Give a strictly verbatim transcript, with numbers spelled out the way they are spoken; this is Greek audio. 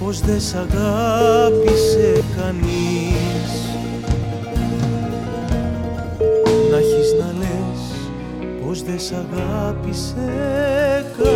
πως δε σ' αγάπησε κανείς. Να έχεις να λες πως δε σ' αγάπησε κανείς.